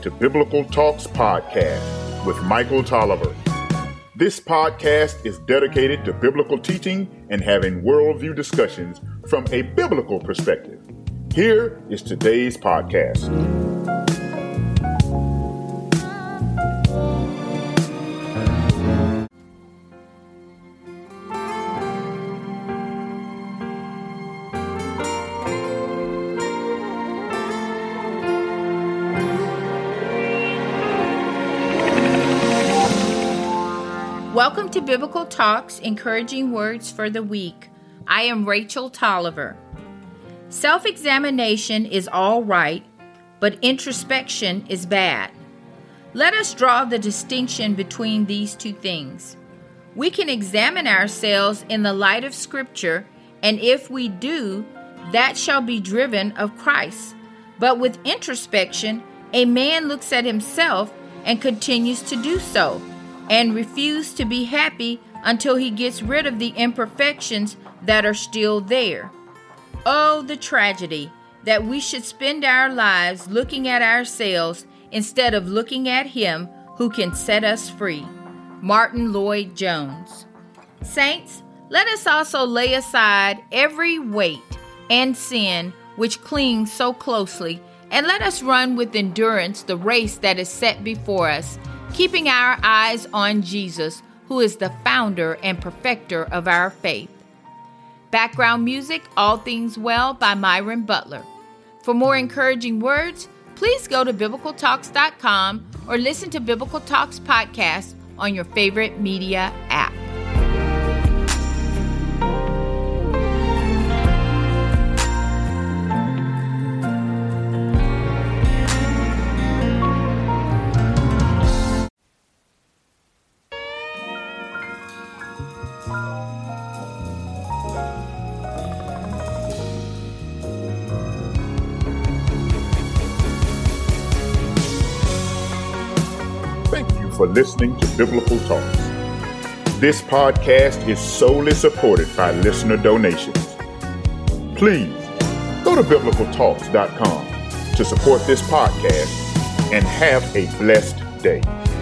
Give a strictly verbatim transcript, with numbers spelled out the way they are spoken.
to Biblical Talks Podcast with Michael Tolliver. This podcast is dedicated to biblical teaching and having worldview discussions from a biblical perspective. Here is today's podcast. Welcome to Biblical Talks, Encouraging Words for the Week. I am Rachel Tolliver. Self-examination is all right, but introspection is bad. Let us draw the distinction between these two things. We can examine ourselves in the light of Scripture, and if we do, that shall be driven of Christ. But with introspection, a man looks at himself and continues to do so, and refuse to be happy until he gets rid of the imperfections that are still there. Oh, the tragedy that we should spend our lives looking at ourselves instead of looking at Him who can set us free. Martin Lloyd-Jones. Saints, let us also lay aside every weight and sin which clings so closely, and let us run with endurance the race that is set before us, keeping our eyes on Jesus, who is the founder and perfecter of our faith. Background music, All Things Well by Myron Butler. For more encouraging words, please go to biblical talks dot com or listen to Biblical Talks Podcast on your favorite media app. For listening to Biblical Talks. This podcast is solely supported by listener donations. Please go to biblical talks dot com to support this podcast and have a blessed day.